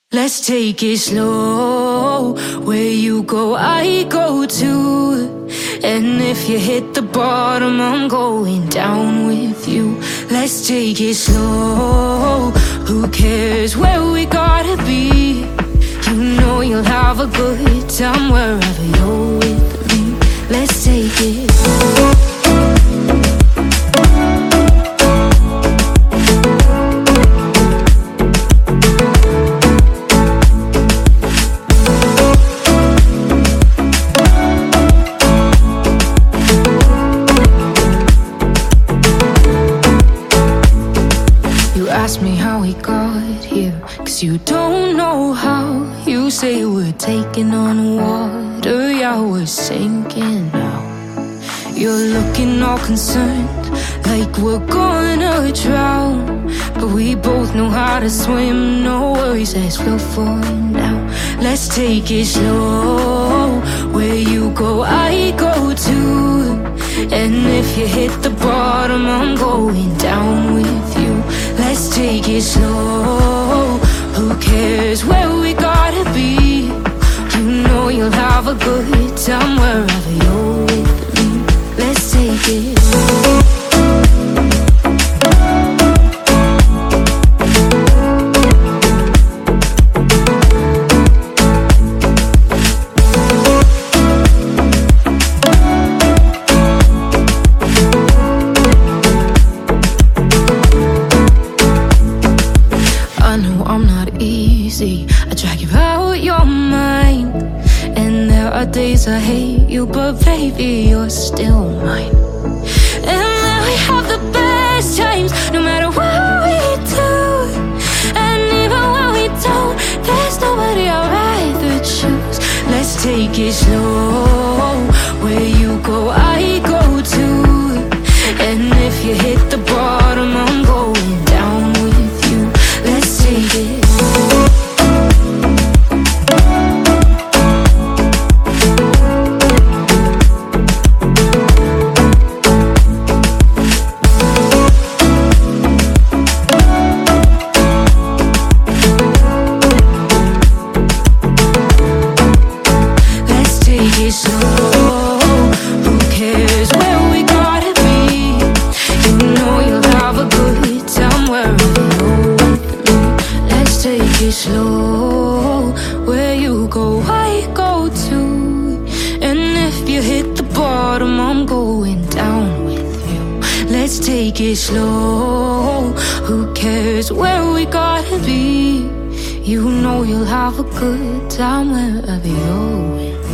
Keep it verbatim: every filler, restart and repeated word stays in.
Let's take it slow. Where you go, I go too. And if you hit the bottom, I'm going down with you. Let's take it slow. Who cares where we gotta be? You know you'll have a good time wherever you're with me. Let's take it slow. Ask me how we got here, cause you don't know how. You say we're taking on water, yeah, we're sinking now. You're looking all concerned, like we're gonna drown. But we both know how to swim, no worries, let's flow for now. Let's take it slow. Where you go, I go too. And if you hit the bottom, I'm going down with you. Let's take it slow. Who cares where we gotta be? You know you'll have a good time wherever you're with me. Let's take it slow. I drag you out your mind, and there are days I hate you, but baby, you're still mine. And then we have the best times, no matter what we do. And even when we don't, there's nobody I'd rather choose. Let's take it slow. Where you go, I go too. And if you hit the bottom, I'm going down with you. Let's take it slow. Slow, where you go, I go too. And if you hit the bottom, I'm going down with you. Let's take it slow. Who cares where we gotta be? You know you'll have a good time wherever you're with.